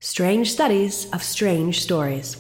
Strange Studies of Strange Stories.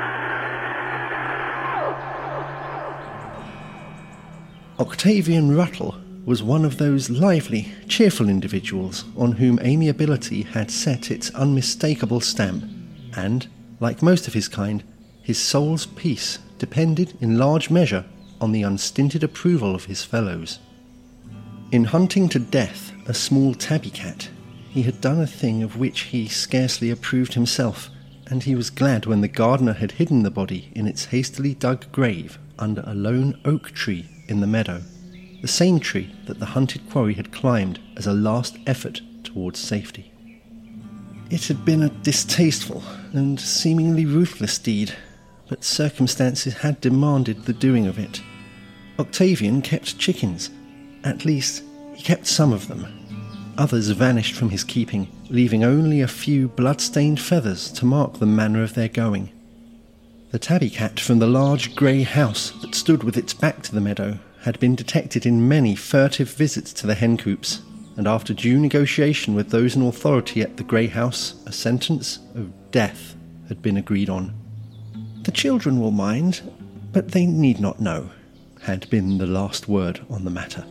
Octavian Ruttle was one of those lively, cheerful individuals on whom amiability had set its unmistakable stamp, and, like most of his kind, his soul's peace depended in large measure on the unstinted approval of his fellows. In hunting to death a small tabby cat, he had done a thing of which he scarcely approved himself, and he was glad when the gardener had hidden the body in its hastily dug grave under a lone oak tree in the meadow, the same tree that the hunted quarry had climbed as a last effort towards safety. It had been a distasteful and seemingly ruthless deed, but circumstances had demanded the doing of it. Octavian kept chickens. At least, he kept some of them. Others vanished from his keeping, leaving only a few blood-stained feathers to mark the manner of their going. The tabby cat from the large grey house that stood with its back to the meadow had been detected in many furtive visits to the hen coops, and after due negotiation with those in authority at the grey house, a sentence of death had been agreed on. "The children will mind, but they need not know," had been the last word on the matter.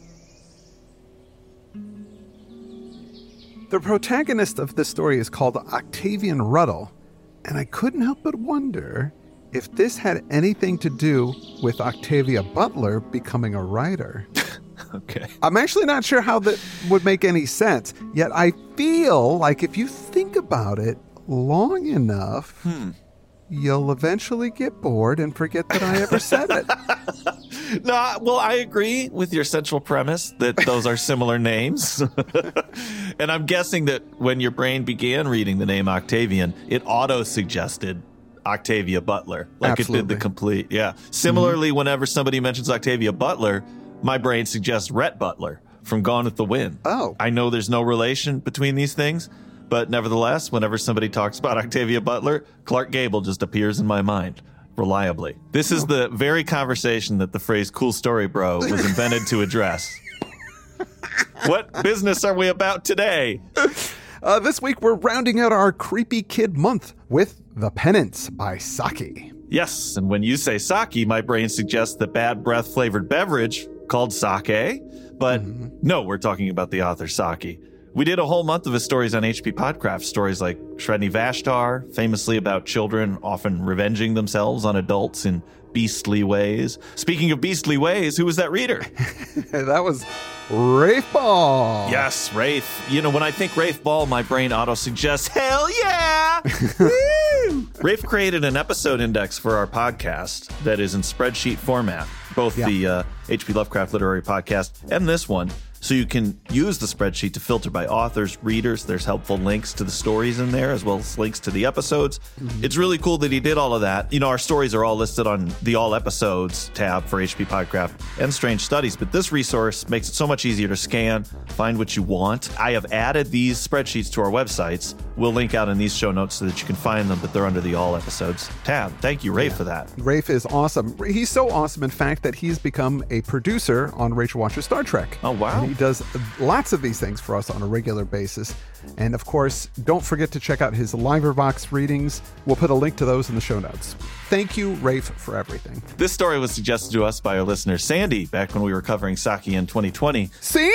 The protagonist of this story is called Octavian Ruttle, and I couldn't help but wonder if this had anything to do with Octavia Butler becoming a writer. Okay. I'm actually not sure how that would make any sense, yet I feel like if you think about it long enough, you'll eventually get bored and forget that I ever said it. No, well, I agree with your central premise that those are similar names. And I'm guessing that when your brain began reading the name Octavian, it auto-suggested Octavia Butler. Like Absolutely. It did the complete, yeah. Similarly, whenever somebody mentions Octavia Butler, my brain suggests Rhett Butler from Gone with the Wind. Oh. I know there's no relation between these things, but nevertheless, whenever somebody talks about Octavia Butler, Clark Gable just appears in my mind. Reliably. This is the very conversation that the phrase "cool story, bro" was invented to address. What business are we about today? This week we're rounding out our Creepy Kid month with The Penance by Sake. Yes, and when you say sake, my brain suggests the bad breath-flavored beverage called sake, but no, we're talking about the author Sake. We did a whole month of his stories on HP Podcraft, stories like Shreni Vashtar, famously about children often revenging themselves on adults in beastly ways. Speaking of beastly ways, who was that reader? That was Rafe Ball. Yes, Rafe. You know, when I think Rafe Ball, my brain auto-suggests, hell yeah! Woo! Rafe created an episode index for our podcast that is in spreadsheet format, both the HP Lovecraft Literary Podcast and this one. So you can use the spreadsheet to filter by authors, readers. There's helpful links to the stories in there, as well as links to the episodes. It's really cool that he did all of that. You know, our stories are all listed on the All Episodes tab for HP Podcraft and Strange Studies, but this resource makes it so much easier to scan, find what you want. I have added these spreadsheets to our websites. We'll link out in these show notes so that you can find them, but they're under the All Episodes tab. Thank you, Rafe, for that. Rafe is awesome. He's so awesome, in fact, that he's become a producer on Rachel Watches Star Trek. Oh, wow. And he does lots of these things for us on a regular basis. And of course, don't forget to check out his Liverbox readings. We'll put a link to those in the show notes. Thank you, Rafe, for everything. This story was suggested to us by our listener, Sandy, back when we were covering Sake in 2020.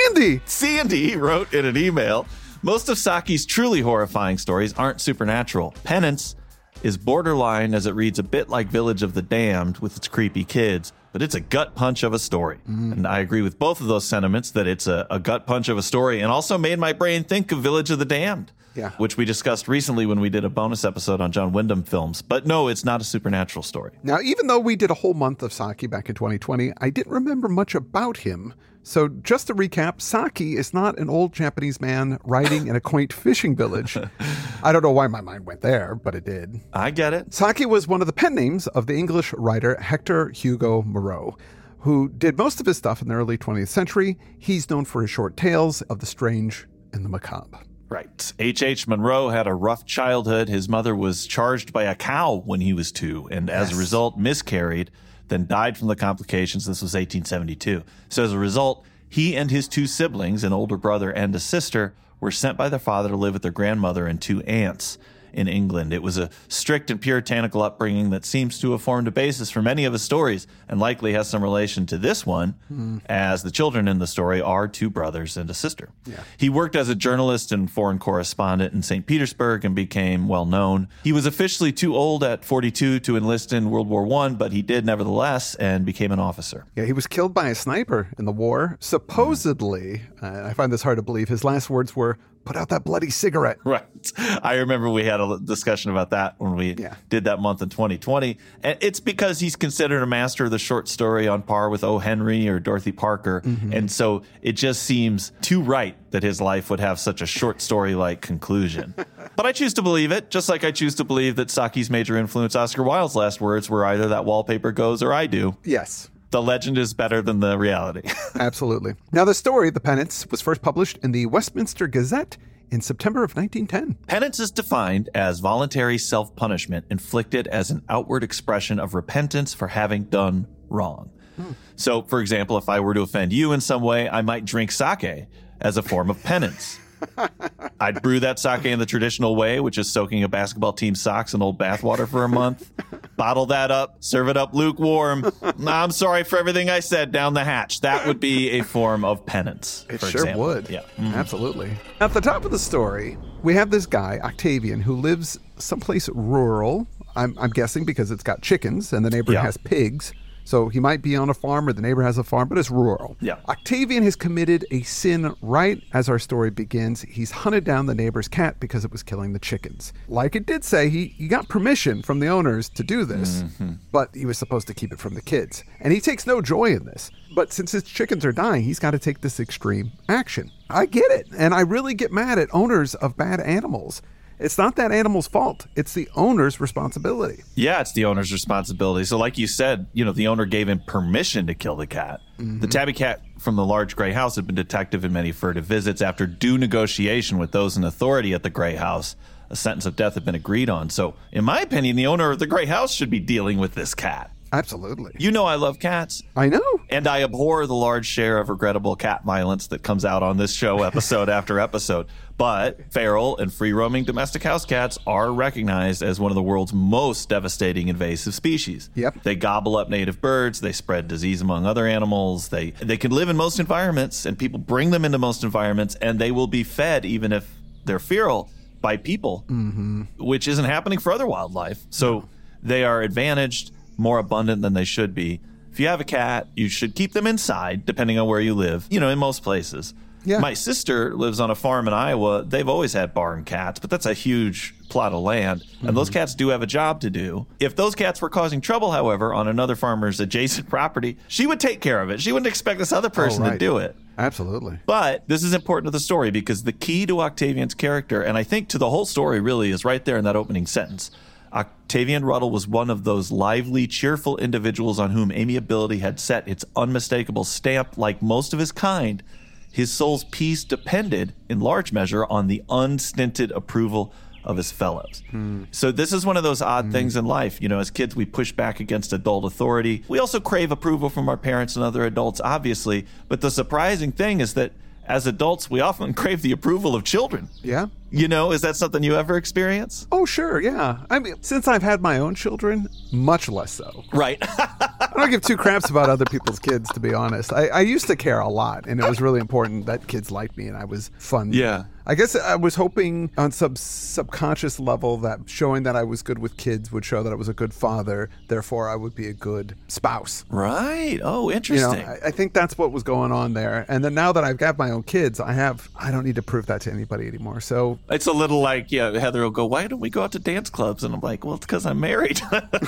Sandy wrote in an email, most of Sake's truly horrifying stories aren't supernatural. Penance is borderline, as it reads a bit like Village of the Damned with its creepy kids, but it's a gut punch of a story. And I agree with both of those sentiments, that it's a gut punch of a story, and also made my brain think of Village of the Damned, which we discussed recently when we did a bonus episode on John Wyndham films. But no, it's not a supernatural story. Now, even though we did a whole month of Sake back in 2020, I didn't remember much about him. So just to recap, Sake is not an old Japanese man riding in a quaint fishing village. I don't know why my mind went there, but it did. I get it. Sake was one of the pen names of the English writer Hector Hugo Moreau, who did most of his stuff in the early 20th century. He's known for his short tales of the strange and the macabre. Right. H.H. Munro had a rough childhood. His mother was charged by a cow when he was 2, and as a result miscarried, then died from the complications. This was 1872. So as a result, he and his 2 siblings, an older brother and a sister, were sent by their father to live with their grandmother and 2 aunts. in England. It was a strict and puritanical upbringing that seems to have formed a basis for many of his stories and likely has some relation to this one, as the children in the story are two brothers and a sister. Yeah. He worked as a journalist and foreign correspondent in St. Petersburg and became well known. He was officially too old at 42 to enlist in World War I, but he did nevertheless and became an officer. Yeah, he was killed by a sniper in the war. Supposedly, I find this hard to believe, his last words were, "Put out that bloody cigarette." Right. I remember we had a discussion about that when we did that month in 2020. And it's because he's considered a master of the short story on par with O. Henry or Dorothy Parker. And so it just seems too right that his life would have such a short story-like conclusion. But I choose to believe it, just like I choose to believe that Saki's major influence, Oscar Wilde's last words, were either "that wallpaper goes" or "I do." Yes. The legend is better than the reality. Absolutely. Now, the story, The Penance, was first published in the Westminster Gazette in September of 1910. Penance is defined as voluntary self-punishment inflicted as an outward expression of repentance for having done wrong. So, for example, if I were to offend you in some way, I might drink sake as a form of penance. I'd brew that sake in the traditional way, which is soaking a basketball team's socks in old bathwater for a month. Bottle that up, serve it up lukewarm. I'm sorry for everything I said down the hatch. That would be a form of penance. It for sure example. would. Yeah. Absolutely. At the top of the story, we have this guy, Octavian, who lives someplace rural. I'm guessing because it's got chickens and the neighbor has pigs. So he might be on a farm or the neighbor has a farm, but it's rural. Yeah. Octavian has committed a sin right as our story begins. He's hunted down the neighbor's cat because it was killing the chickens. Like it did say, he got permission from the owners to do this, but he was supposed to keep it from the kids. And he takes no joy in this. But since his chickens are dying, he's got to take this extreme action. I get it. And I really get mad at owners of bad animals. It's not that animal's fault. It's the owner's responsibility. Yeah, it's the owner's responsibility. So like you said, the owner gave him permission to kill the cat. The tabby cat from the large gray house had been detected in many furtive visits. After due negotiation with those in authority at the gray house, a sentence of death had been agreed on. So in my opinion, the owner of the gray house should be dealing with this cat. Absolutely. You know I love cats. I know. And I abhor the large share of regrettable cat violence that comes out on this show episode after episode. But feral and free-roaming domestic house cats are recognized as one of the world's most devastating invasive species. Yep. They gobble up native birds. They spread disease among other animals. They can live in most environments, and people bring them into most environments, and they will be fed, even if they're feral, by people, which isn't happening for other wildlife. So they are advantaged, more abundant than they should be. If you have a cat, you should keep them inside, depending on where you live, in most places. Yeah. My sister lives on a farm in Iowa. They've always had barn cats, but that's a huge plot of land, and those cats do have a job to do. If those cats were causing trouble, however, on another farmer's adjacent property, she would take care of it. She wouldn't expect this other person to do it. Absolutely. But this is important to the story because the key to Octavian's character, and I think to the whole story really, is right there in that opening sentence. Octavian Ruddle was one of those lively, cheerful individuals on whom amiability had set its unmistakable stamp. Like most of his kind, his soul's peace depended, in large measure, on the unstinted approval of his fellows. So this is one of those odd things in life. As kids, we push back against adult authority. We also crave approval from our parents and other adults, obviously. But the surprising thing is that as adults, we often crave the approval of children. Yeah. Is that something you ever experience? Oh, sure, yeah. I mean, since I've had my own children, much less so. Right. I don't give two craps about other people's kids, to be honest. I used to care a lot, and it was really important that kids liked me, and I was fun. Yeah. I guess I was hoping on some subconscious level that showing that I was good with kids would show that I was a good father. Therefore, I would be a good spouse. Right. Oh, interesting. I think that's what was going on there. And then now that I've got my own kids, I don't need to prove that to anybody anymore. So it's a little like, Heather will go, why don't we go out to dance clubs? And I'm like, well, it's because I'm married.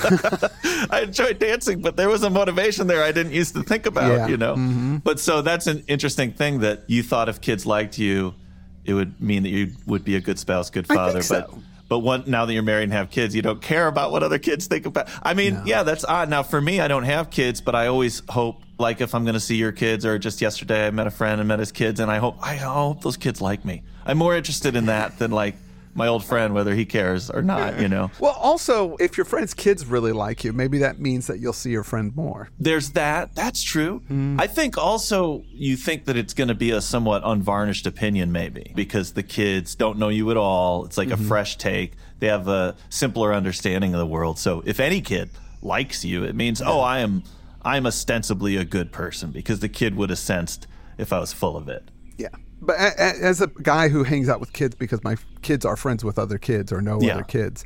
I enjoy dancing, but there was a motivation there I didn't used to think about, But so that's an interesting thing that you thought if kids liked you, it would mean that you would be a good spouse, good father. I think so. But now that you're married and have kids, you don't care about what other kids think about. I mean, yeah, that's odd. Now, for me, I don't have kids, but I always hope, like if I'm going to see your kids, or just yesterday I met a friend and met his kids, and I hope those kids like me. I'm more interested in that than like my old friend, whether he cares or not, Well, also, if your friend's kids really like you, maybe that means that you'll see your friend more. There's that. That's true. I think also you think that it's going to be a somewhat unvarnished opinion, maybe, because the kids don't know you at all. It's like a fresh take. They have a simpler understanding of the world. So if any kid likes you, it means, I'm ostensibly a good person, because the kid would have sensed if I was full of it. Yeah. But as a guy who hangs out with kids because my kids are friends with other kids or know other kids,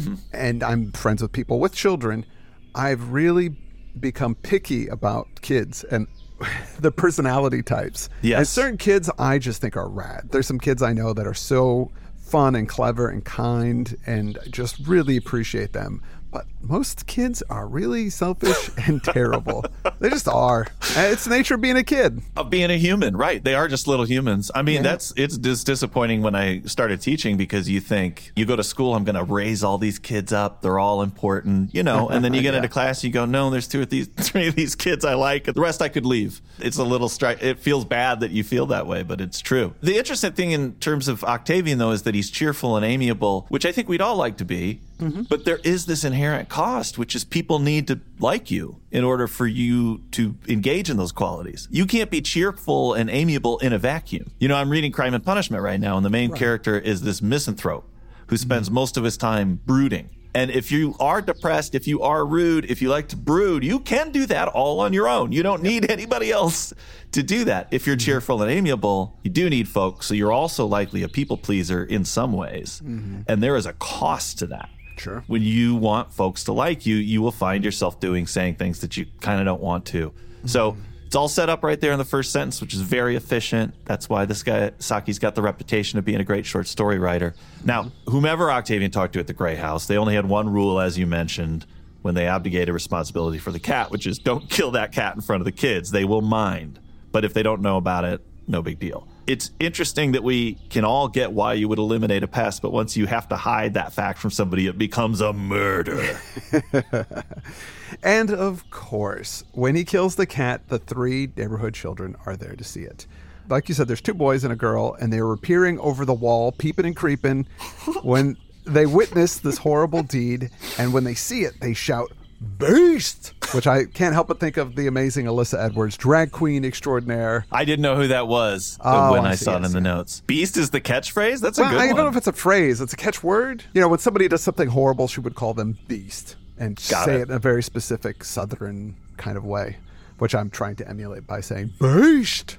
and I'm friends with people with children, I've really become picky about kids and the personality types. Yes. And certain kids I just think are rad. There's some kids I know that are so fun and clever and kind, and just really appreciate them. But most kids are really selfish and terrible. They just are. It's the nature of being a kid. Of being a human, right. They are just little humans. I mean, it's just disappointing when I started teaching, because you think, you go to school, I'm going to raise all these kids up. They're all important, and then you get into class, you go, no, there's three of these kids I like. The rest I could leave. It's a little it feels bad that you feel that way, but it's true. The interesting thing in terms of Octavian, though, is that he's cheerful and amiable, which I think we'd all like to be. But there is this inherent cost, which is people need to like you in order for you to engage in those qualities. You can't be cheerful and amiable in a vacuum. I'm reading Crime and Punishment right now, and the main character is this misanthrope who spends most of his time brooding. And if you are depressed, if you are rude, if you like to brood, you can do that all on your own. You don't need anybody else to do that. If you're cheerful and amiable, you do need folks. So you're also likely a people pleaser in some ways. And there is a cost to that. Sure. When you want folks to like you, you will find yourself saying things that you kind of don't want to. So it's all set up right there in the first sentence, which is very efficient. That's why this guy, Saki's got the reputation of being a great short story writer. Now, whomever Octavian talked to at the Grey House, they only had one rule, as you mentioned, when they abdicated responsibility for the cat, which is don't kill that cat in front of the kids. They will mind. But if they don't know about it, no big deal. It's interesting that we can all get why you would eliminate a pest, but once you have to hide that fact from somebody, it becomes a murder. And of course, when he kills the cat, the 3 neighborhood children are there to see it. Like you said, there's 2 boys and a girl, and they were peering over the wall, peeping and creeping, when they witness this horrible deed. And when they see it, they shout, "Beast!" Which I can't help but think of the amazing Alyssa Edwards, drag queen extraordinaire. I didn't know who that was when I saw it in the notes. Beast is the catchphrase? That's a good one. I don't know if it's a phrase. It's a catchword. When somebody does something horrible, she would call them beast and say it in a very specific Southern kind of way, which I'm trying to emulate by saying beast.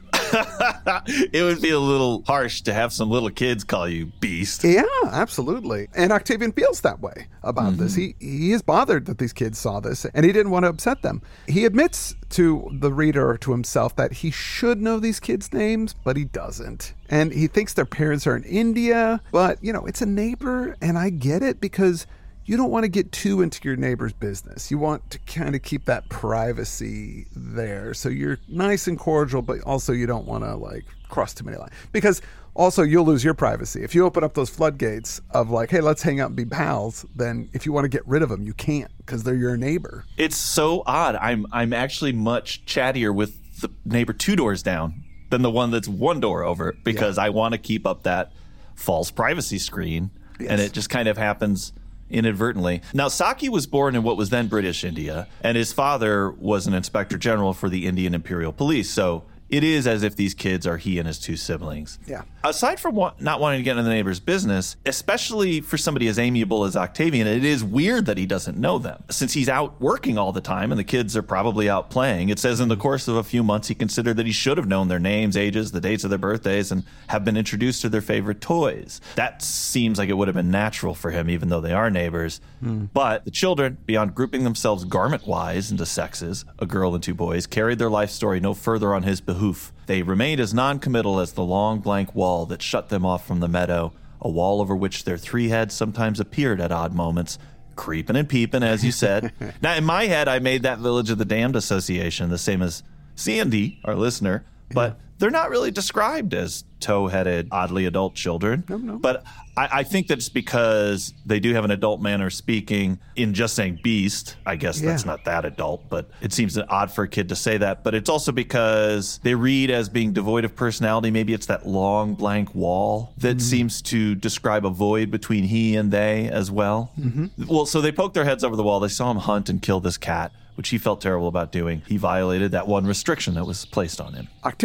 It would be a little harsh to have some little kids call you beast. Yeah, absolutely. And Octavian feels that way about this. He is bothered that these kids saw this, and he didn't want to upset them. He admits to the reader, to himself, that he should know these kids' names, but he doesn't. And he thinks their parents are in India, but, it's a neighbor, and I get it, because you don't want to get too into your neighbor's business. You want to kind of keep that privacy there. So you're nice and cordial, but also you don't want to cross too many lines, because also you'll lose your privacy. If you open up those floodgates of hey, let's hang out and be pals, then if you want to get rid of them, you can't, because they're your neighbor. It's so odd. I'm actually much chattier with the neighbor 2 doors down than the one that's 1 door over, because I want to keep up that false privacy screen. Yes. And it just kind of happens inadvertently. Now, Saki was born in what was then British India, and his father was an inspector general for the Indian Imperial Police. So it is as if these kids are he and his 2 siblings. Yeah. Aside from not wanting to get into the neighbor's business, especially for somebody as amiable as Octavian, it is weird that he doesn't know them. Since he's out working all the time and the kids are probably out playing, it says in the course of a few months he considered that he should have known their names, ages, the dates of their birthdays, and have been introduced to their favorite toys. That seems like it would have been natural for him, even though they are neighbors. But the children, beyond grouping themselves garment-wise into sexes, a girl and 2 boys, carried their life story no further on his behoof. They remained as non-committal as the long blank wall that shut them off from the meadow, a wall over which their 3 heads sometimes appeared at odd moments, creeping and peeping, as you said. Now, in my head, I made that Village of the Damned association, the same as Sandy, our listener, but they're not really described as tow-headed, oddly adult children. No. But I think that it's because they do have an adult manner of speaking. In just saying beast, I guess that's not that adult, but it seems odd for a kid to say that. But it's also because they read as being devoid of personality. Maybe it's that long blank wall that seems to describe a void between he and they as well. Well, so they poked their heads over the wall. They saw him hunt and kill this cat, which he felt terrible about doing. He violated that one restriction that was placed on him. Octavian tries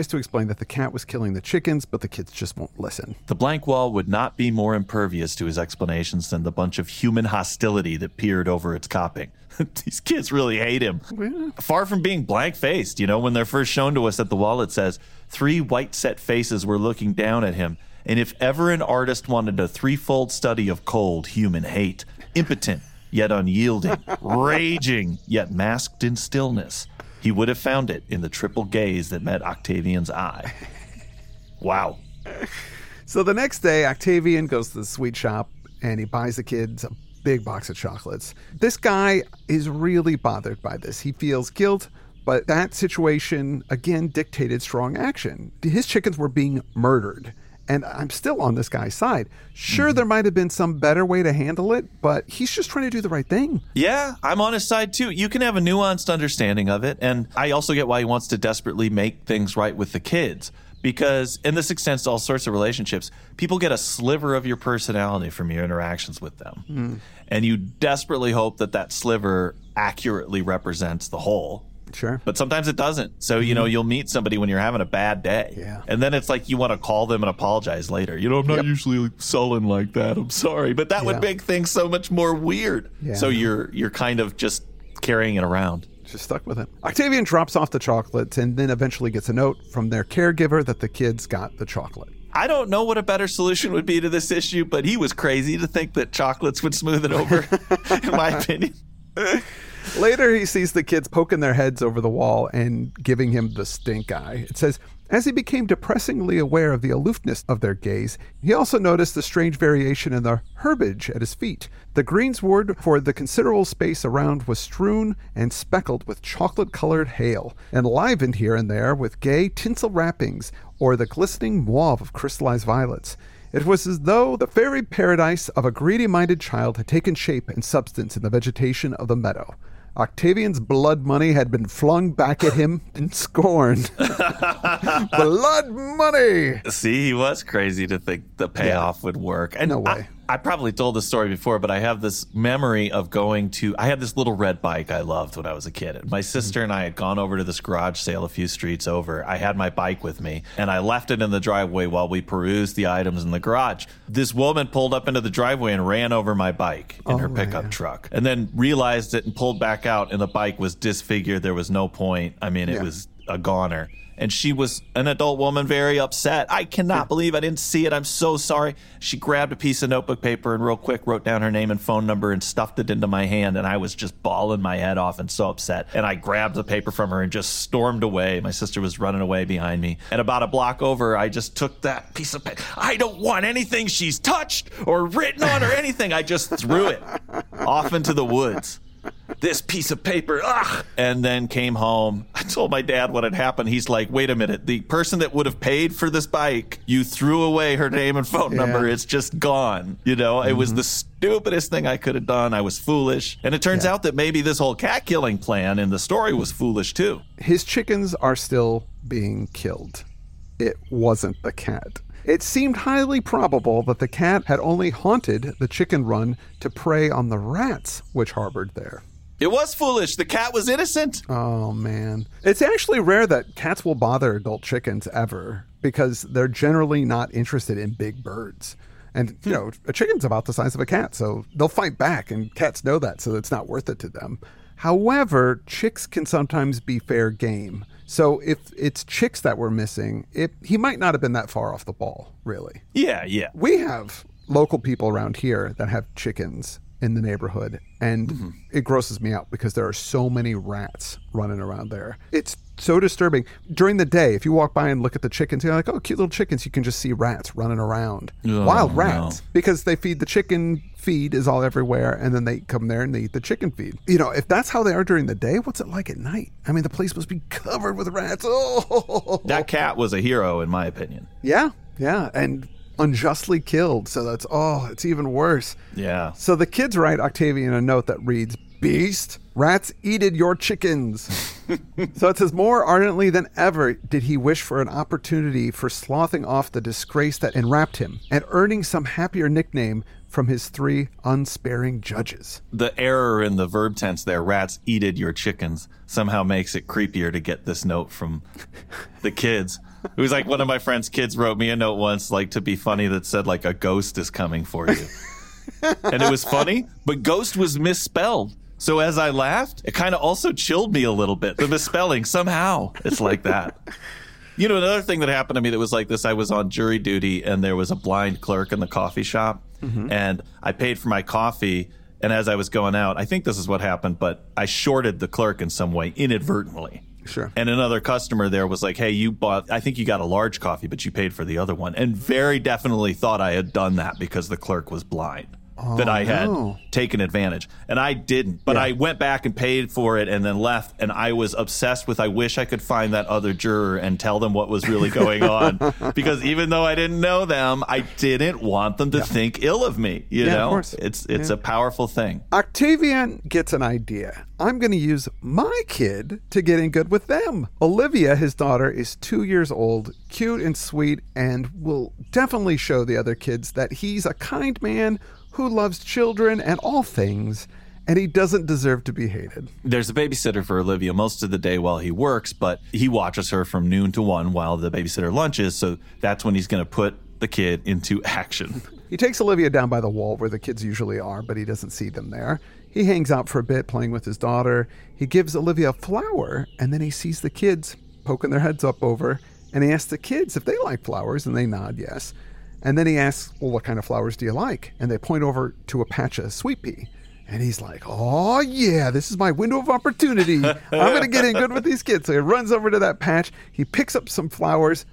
tries to explain that the cat was killing the chickens, but the kids just won't listen. The blank wall would not be more impervious to his explanations than the bunch of human hostility that peered over its coping. These kids really hate him. Yeah. Far from being blank-faced, when they're first shown to us at the wall, it says, 3 white-set faces were looking down at him. And if ever an artist wanted a threefold study of cold human hate, impotent yet unyielding, raging yet masked in stillness, he would have found it in the triple gaze that met Octavian's eye. Wow. So the next day, Octavian goes to the sweet shop and he buys the kids a big box of chocolates. This guy is really bothered by this. He feels guilt, but that situation, again, dictated strong action. His chickens were being murdered. And I'm still on this guy's side. Sure, there might have been some better way to handle it, but he's just trying to do the right thing. Yeah, I'm on his side too. You can have a nuanced understanding of it. And I also get why he wants to desperately make things right with the kids. Because, and this extends to all sorts of relationships, people get a sliver of your personality from your interactions with them. And you desperately hope that that sliver accurately represents the whole. Sure. But sometimes it doesn't. So, you'll meet somebody when you're having a bad day. Yeah. And then it's like you want to call them and apologize later. I'm not usually sullen like that. I'm sorry. But that would make things so much more weird. Yeah. So you're kind of just carrying it around. Just stuck with it. Octavian drops off the chocolates and then eventually gets a note from their caregiver that the kids got the chocolate. I don't know what a better solution would be to this issue, but he was crazy to think that chocolates would smooth it over, in my opinion. Later, he sees the kids poking their heads over the wall and giving him the stink eye. It says, as he became depressingly aware of the aloofness of their gaze, he also noticed the strange variation in the herbage at his feet. The greensward for the considerable space around was strewn and speckled with chocolate-colored hail, enlivened here and there with gay tinsel wrappings or the glistening mauve of crystallized violets. It was as though the fairy paradise of a greedy-minded child had taken shape and substance in the vegetation of the meadow. Octavian's blood money had been flung back at him in scorn. Blood money! See, he was crazy to think the payoff would work. And no way. I probably told this story before, but I have this memory of I had this little red bike I loved when I was a kid. My sister and I had gone over to this garage sale a few streets over. I had my bike with me, and I left it in the driveway while we perused the items in the garage. This woman pulled up into the driveway and ran over my bike in her pickup truck, and then realized it and pulled back out, and the bike was disfigured. There was no point. I mean, it was a goner. And she was an adult woman, very upset. I cannot believe I didn't see it. I'm so sorry. She grabbed a piece of notebook paper and real quick wrote down her name and phone number and stuffed it into my hand. And I was just bawling my head off and so upset. And I grabbed the paper from her and just stormed away. My sister was running away behind me. And about a block over, I just took that piece of paper. I don't want anything she's touched or written on or anything. I just threw it off into the woods. This piece of paper, and then came home. I told my dad what had happened. He's like, wait a minute, the person that would have paid for this bike, you threw away her name and phone number. It's just gone. It was the stupidest thing I could have done. I was foolish. And it turns out that maybe this whole cat killing plan in the story was foolish too. His chickens are still being killed. It wasn't the cat. It seemed highly probable that the cat had only haunted the chicken run to prey on the rats which harbored there. It was foolish. The cat was innocent. Oh, man. It's actually rare that cats will bother adult chickens ever because they're generally not interested in big birds. And, a chicken's about the size of a cat, so they'll fight back, and cats know that, so it's not worth it to them. However, chicks can sometimes be fair game. So if it's chicks that were missing, he might not have been that far off the ball, really. Yeah. We have local people around here that have chickens in the neighborhood, and it grosses me out because there are so many rats running around there. It's so disturbing. During the day, if you walk by and look at the chickens, you're like, oh, cute little chickens. You can just see rats running around. Wild rats. No. Because they feed the chicken feed is all everywhere, and then they come there and they eat the chicken feed. If that's how they are during the day, what's it like at night? I mean, the place must be covered with rats. Oh, that cat was a hero, in my opinion. Yeah, and unjustly killed. So that's, it's even worse. Yeah. So the kids write Octavian a note that reads, "Beast, rats eated your chickens." So it says, more ardently than ever did he wish for an opportunity for sloughing off the disgrace that enwrapped him and earning some happier nickname from his 3 unsparing judges. The error in the verb tense there, rats eated your chickens, somehow makes it creepier to get this note from the kids. It was like one of my friend's kids wrote me a note once, like to be funny, that said like a ghost is coming for you. And it was funny, but ghost was misspelled. So as I laughed, it kind of also chilled me a little bit. The misspelling, somehow, it's like that. You know, another thing that happened to me that was like this, I was on jury duty and there was a blind clerk in the coffee shop. Mm-hmm. And I paid for my coffee. And as I was going out, I think this is what happened, but I shorted the clerk in some way inadvertently. Sure. And another customer there was like, hey, you bought, I think you got a large coffee, but you paid for the other one. And very definitely thought I had done that because the clerk was blind. That I had taken advantage. And I didn't. But I went back and paid for it and then left. And I was obsessed with, I wish I could find that other juror and tell them what was really going on. Because even though I didn't know them, I didn't want them to think ill of me. You know? Of course. It's a powerful thing. Octavian gets an idea. I'm going to use my kid to get in good with them. Olivia, his daughter, is 2 years old, cute and sweet, and will definitely show the other kids that he's a kind man who loves children and all things, and he doesn't deserve to be hated. There's a babysitter for Olivia most of the day while he works, but he watches her from noon to 1 while the babysitter lunches, so that's when he's going to put the kid into action. He takes Olivia down by the wall where the kids usually are, but he doesn't see them there. He hangs out for a bit playing with his daughter. He gives Olivia a flower, and then he sees the kids poking their heads up over, and he asks the kids if they like flowers, and they nod yes. And then he asks, well, what kind of flowers do you like? And they point over to a patch of sweet pea. And he's like, oh, yeah, this is my window of opportunity. I'm going to get in good with these kids. So he runs over to that patch. He picks up some flowers.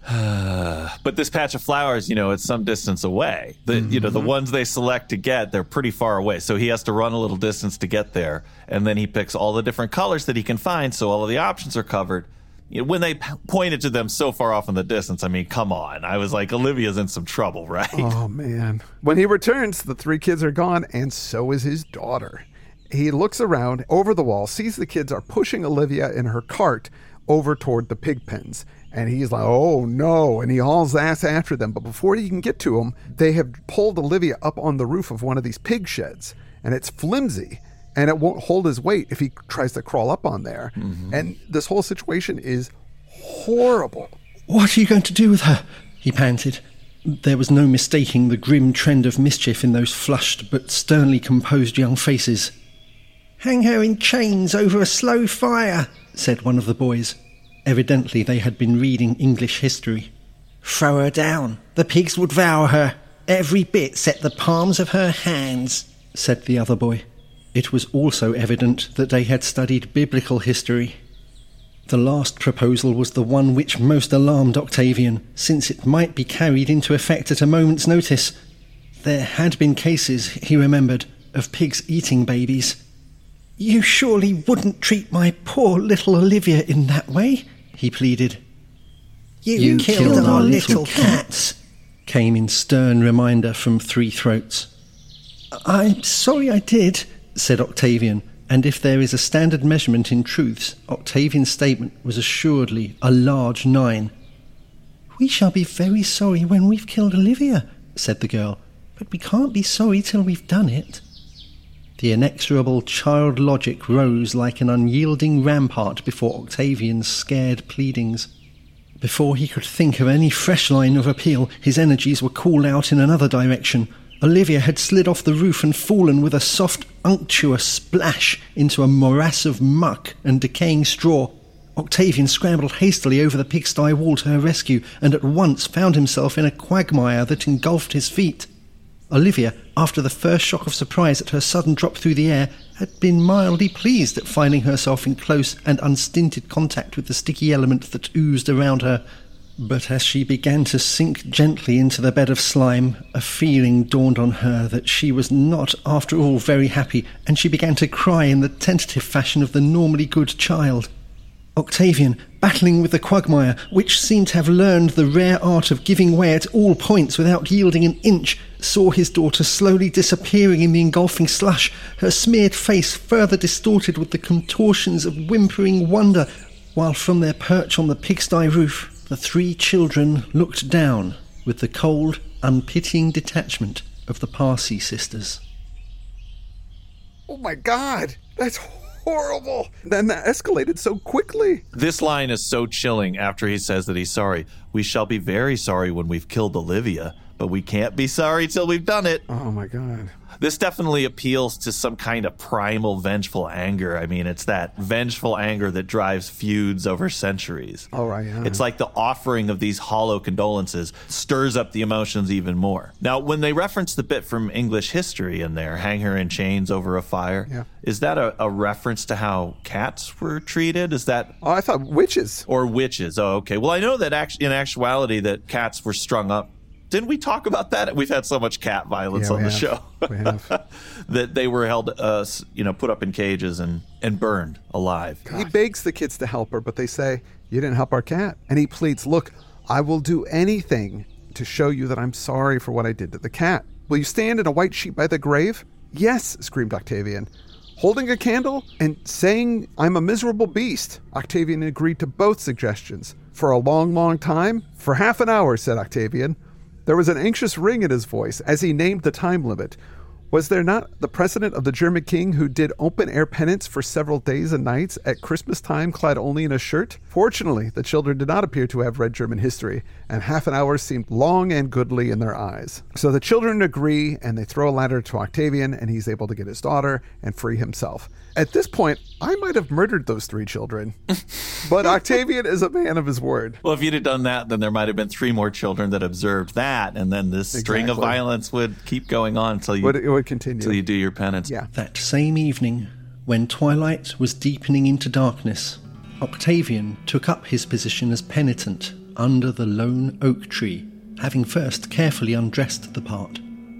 But this patch of flowers, you know, it's some distance away. You know, the ones they select to get, they're pretty far away. So he has to run a little distance to get there. And then he picks all the different colors that he can find. So all of the options are covered. You know, when they pointed to them so far off in the distance, I mean, come on. I was like, Olivia's in some trouble, right? Oh, man. When he returns, the 3 kids are gone, and so is his daughter. He looks around over the wall, sees the kids are pushing Olivia in her cart over toward the pig pens. And he's like, oh, no. And he hauls ass after them. But before he can get to them, they have pulled Olivia up on the roof of one of these pig sheds. And it's flimsy. And it won't hold his weight if he tries to crawl up on there. Mm-hmm. And this whole situation is horrible. What are you going to do with her? He panted. There was no mistaking the grim trend of mischief in those flushed but sternly composed young faces. Hang her in chains over a slow fire, said one of the boys. Evidently they had been reading English history. Throw her down. The pigs would devour her. Every bit set the palms of her hands, said the other boy. It was also evident that they had studied biblical history. The last proposal was the one which most alarmed Octavian, since it might be carried into effect at a moment's notice. There had been cases, he remembered, of pigs eating babies. You surely wouldn't treat my poor little Olivia in that way, he pleaded. You killed our little cats, came in stern reminder from 3 throats. I'm sorry I did, said Octavian, and if there is a standard measurement in truths, Octavian's statement was assuredly a large 9. We shall be very sorry when we've killed Olivia, said the girl, but we can't be sorry till we've done it. The inexorable child logic rose like an unyielding rampart before Octavian's scared pleadings. Before he could think of any fresh line of appeal, his energies were called out in another direction. Olivia had slid off the roof and fallen with a soft, unctuous splash into a morass of muck and decaying straw. Octavian scrambled hastily over the pigsty wall to her rescue and at once found himself in a quagmire that engulfed his feet. Olivia, after the first shock of surprise at her sudden drop through the air, had been mildly pleased at finding herself in close and unstinted contact with the sticky element that oozed around her. But as she began to sink gently into the bed of slime, a feeling dawned on her that she was not, after all, very happy, and she began to cry in the tentative fashion of the normally good child. Octavian, battling with the quagmire, which seemed to have learned the rare art of giving way at all points without yielding an inch, saw his daughter slowly disappearing in the engulfing slush, her smeared face further distorted with the contortions of whimpering wonder, while from their perch on the pigsty roof, the 3 children looked down with the cold, unpitying detachment of the Parsi sisters. Oh my God, that's horrible. Then that escalated so quickly. This line is so chilling after he says that he's sorry. We shall be very sorry when we've killed Olivia, but we can't be sorry till we've done it. Oh my God. This definitely appeals to some kind of primal vengeful anger. I mean, it's that vengeful anger that drives feuds over centuries. All right. Yeah. It's like the offering of these hollow condolences stirs up the emotions even more. Now, when they reference the bit from English history in there, hang her in chains over a fire, is that a reference to how cats were treated? Is that... Oh, I thought witches. Or witches. Oh, okay. Well, I know that in actuality that cats were strung up. Didn't we talk about that? We've had so much cat violence on the show. We have. That they were held, put up in cages and burned alive. God. He begs the kids to help her, but they say, you didn't help our cat. And he pleads, look, I will do anything to show you that I'm sorry for what I did to the cat. Will you stand in a white sheet by the grave? Yes, screamed Octavian. Holding a candle and saying I'm a miserable beast. Octavian agreed to both suggestions. For a long, long time? For half an hour, said Octavian. There was an anxious ring in his voice as he named the time limit. Was there not the precedent of the German king who did open-air penance for several days and nights at Christmas time clad only in a shirt? Fortunately, the children did not appear to have read German history, and half an hour seemed long and goodly in their eyes. So the children agree, and they throw a ladder to Octavian, and he's able to get his daughter and free himself. At this point, I might have murdered those 3 children. But Octavian is a man of his word. Well, if you'd have done that, then there might have been 3 more children that observed that, and then this string of violence would keep going on until you... It would continue. Until you do your penance. Yeah. That same evening, when twilight was deepening into darkness, Octavian took up his position as penitent under the lone oak tree, having first carefully undressed the part.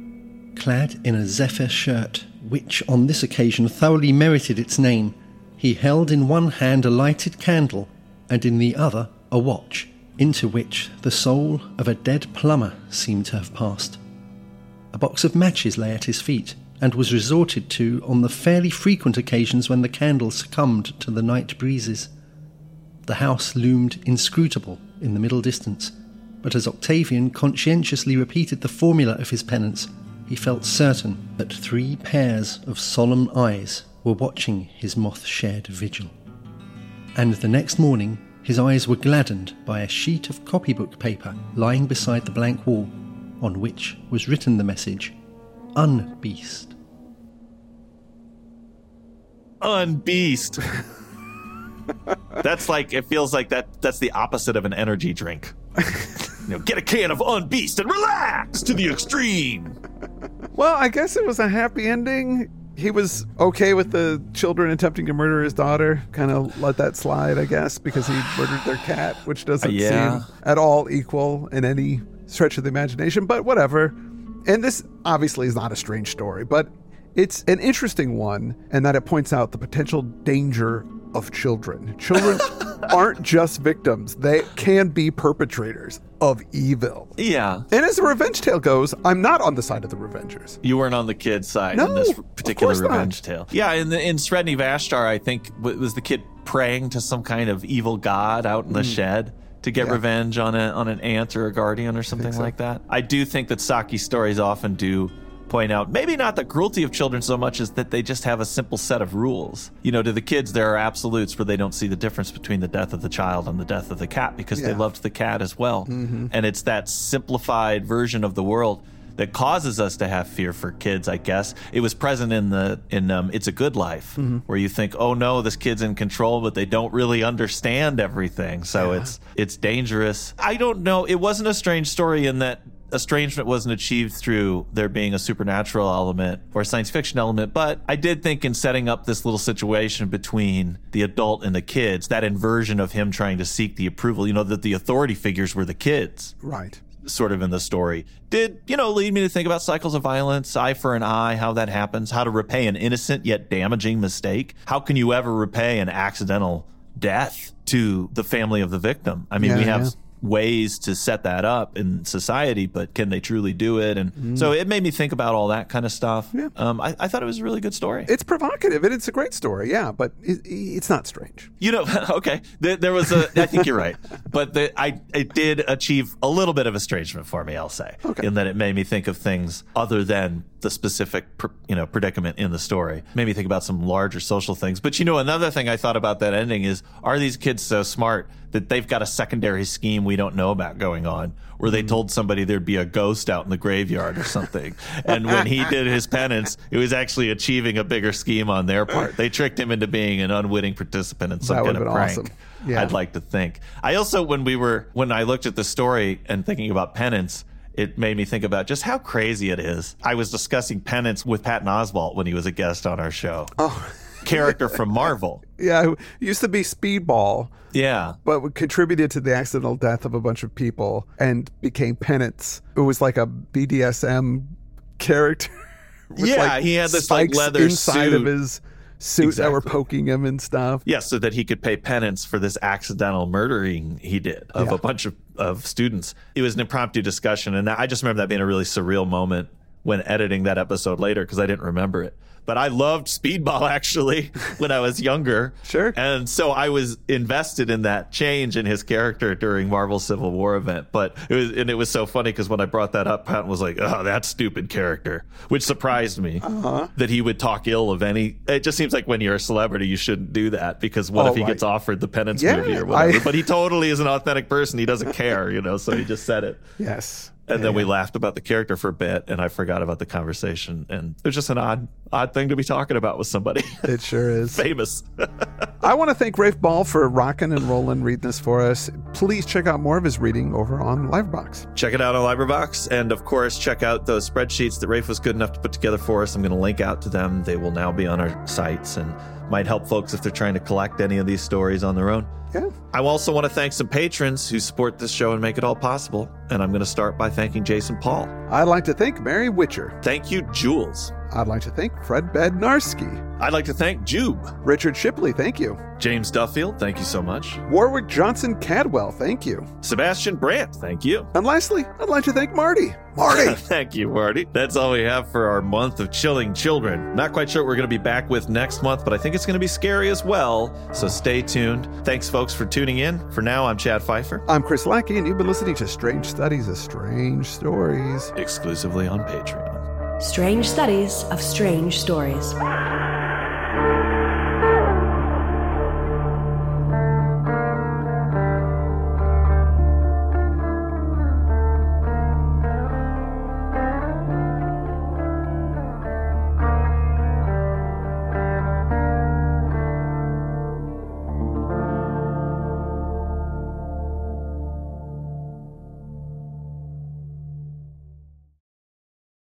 Clad in a zephyr shirt, which on this occasion thoroughly merited its name, he held in one hand a lighted candle and in the other a watch, into which the soul of a dead plumber seemed to have passed. A box of matches lay at his feet, and was resorted to on the fairly frequent occasions when the candle succumbed to the night breezes. The house loomed inscrutable in the middle distance, but as Octavian conscientiously repeated the formula of his penance, he felt certain that 3 pairs of solemn eyes were watching his moth-shared vigil. And the next morning, his eyes were gladdened by a sheet of copybook paper lying beside the blank wall, on which was written the message, Unbeast. Unbeast. That's like, it feels like that's the opposite of an energy drink. Get a can of Unbeast and relax to the extreme. Well, I guess it was a happy ending. He was okay with the children attempting to murder his daughter. Kind of let that slide, I guess, because he murdered their cat, which doesn't seem at all equal in any stretch of the imagination, but whatever. And this obviously is not a strange story, but it's an interesting one, in that it points out the potential danger of children. Children aren't just victims. They can be perpetrators of evil. Yeah. And as the revenge tale goes, I'm not on the side of the revengers. You weren't on the kid's side in this particular revenge tale. Yeah, in Sredni Vashtar, I think, was the kid praying to some kind of evil god out in the shed to get revenge on an aunt or a guardian or something like that. I do think that Saki stories often do point out, maybe not the cruelty of children so much as that they just have a simple set of rules. To the kids, there are absolutes where they don't see the difference between the death of the child and the death of the cat because they loved the cat as well. Mm-hmm. And it's that simplified version of the world that causes us to have fear for kids, I guess. It was present in It's a Good Life, where you think, oh no, this kid's in control, but they don't really understand everything. So it's dangerous. I don't know. It wasn't a strange story in that estrangement wasn't achieved through there being a supernatural element or a science fiction element, but I did think in setting up this little situation between the adult and the kids, that inversion of him trying to seek the approval, that the authority figures were the kids. Right. Sort of in the story did, lead me to think about cycles of violence, eye for an eye, how that happens, how to repay an innocent yet damaging mistake. How can you ever repay an accidental death to the family of the victim? I mean, ways to set that up in society, but can they truly do it? And so it made me think about all that kind of stuff. Yeah. I thought it was a really good story. It's provocative and it's a great story, yeah, but it's not strange. You know, okay, there was I think you're right, but it did achieve a little bit of estrangement for me, I'll say, in that it made me think of things other than the specific, predicament in the story. Made me think about some larger social things. But another thing I thought about that ending is, are these kids so smart that they've got a secondary scheme we don't know about going on, where they told somebody there'd be a ghost out in the graveyard or something, and when he did his penance, it was actually achieving a bigger scheme on their part. They tricked him into being an unwitting participant in some kind of prank. Awesome. Yeah. I'd like to think. I also, when I looked at the story and thinking about penance, it made me think about just how crazy it is. I was discussing penance with Patton Oswalt when he was a guest on our show. Oh. Character from Marvel. Yeah, used to be Speedball. Yeah. But contributed to the accidental death of a bunch of people and became Penance. It was like a BDSM character. Yeah, he had this leather inside suit of his suit that were poking him and stuff. Yeah, so that he could pay penance for this accidental murdering he did of a bunch of students. It was an impromptu discussion, and I just remember that being a really surreal moment when editing that episode later, because I didn't remember it. But I loved Speedball, actually, when I was younger. Sure. And so I was invested in that change in his character during Marvel's Civil War event. But it was so funny, because when I brought that up, Patton was like, oh, that stupid character, which surprised me that he would talk ill of any. It just seems like when you're a celebrity, you shouldn't do that, because what if he gets offered the Penance movie or whatever? But he totally is an authentic person. He doesn't care, so he just said it. Yes. And then we laughed about the character for a bit, and I forgot about the conversation. And it was just an odd thing to be talking about with somebody. It sure is. Famous. I want to thank Rafe Ball for rocking and rolling reading this for us. Please check out more of his reading over on Librebox. Check it out on Librebox. And, of course, check out those spreadsheets that Rafe was good enough to put together for us. I'm going to link out to them. They will now be on our sites and might help folks if they're trying to collect any of these stories on their own. Yeah. I also want to thank some patrons who support this show and make it all possible. And I'm going to start by thanking Jason Paul. I'd like to thank Mary Witcher. Thank you, Jules. I'd like to thank Fred Bednarski. I'd like to thank Jube. Richard Shipley, thank you. James Duffield, thank you so much. Warwick Johnson Cadwell, thank you. Sebastian Brandt, thank you. And lastly, I'd like to thank Marty. Marty! Thank you, Marty. That's all we have for our month of chilling children. Not quite sure what we're going to be back with next month, but I think it's going to be scary as well. So stay tuned. Thanks, folks, for tuning in. For now, I'm Chad Pfeiffer. I'm Chris Lackey, and you've been listening to Strange Studies of Strange Stories. Exclusively on Patreon. Strange Studies of Strange Stories.